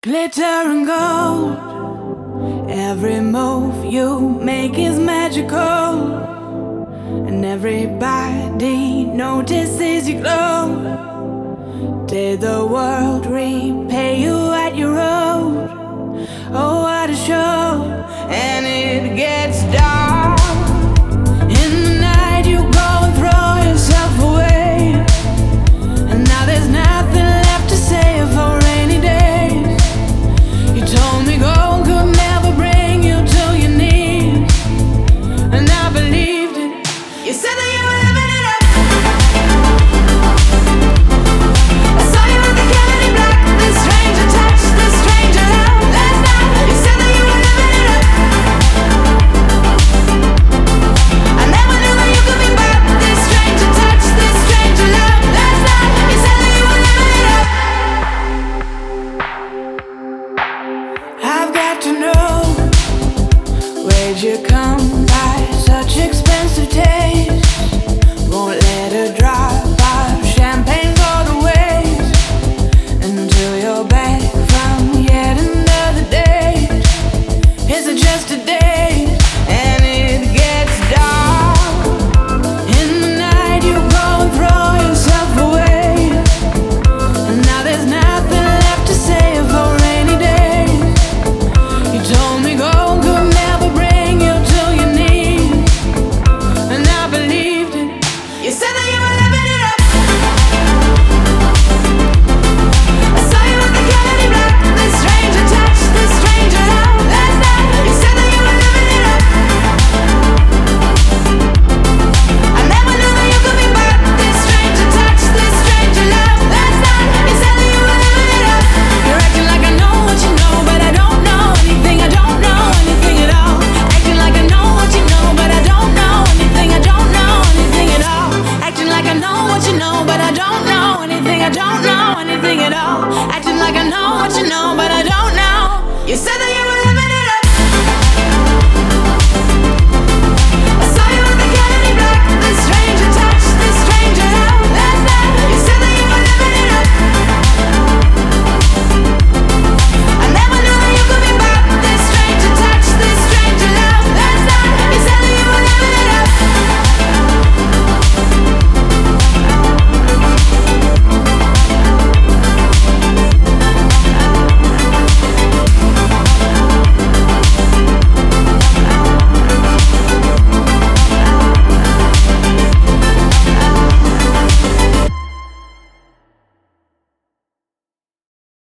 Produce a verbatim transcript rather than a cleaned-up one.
Glitter and gold, every move you make is magical, and everybody notices you glow. Did the world repay you at your road? Oh, what a show! And it gets dark. In the night you go and throw yourself away, and now there's nothing left to say for rainy days. You told me gold could never bring you to your knees, and I believed it. You said that you were living it up. I saw you with the candy black, this stranger touch, this stranger love last night. You said that you were living it up. I never knew that you could be bad, this stranger touch, this stranger love last night. You said that you were living it up. I've got to know, where'd you come by such expensive taste? Won't let a drop of champagne go to waste until you're back from yet another date. Is it just a date? And it gets dark. In the night you go and throw yourself away, and now there's nothing left to say for rainy days. You told me gold could never bring you to your knees, and I believed it. You said that you were living it up. I saw you with the candy black, this stranger touch, this stranger love last night. You said that you were living it up. I never knew that you could be bad, this stranger touch, this stranger love last night. You said that you were living it up. You're acting like I know what you know, but I don't know anything. I don't know anything at all. Acting like I know what you know, but I don't know anything. I don't know anything at all. Acting like I know what you know, but I don't know anything. I don't know anything at all. Acting like I know what you know.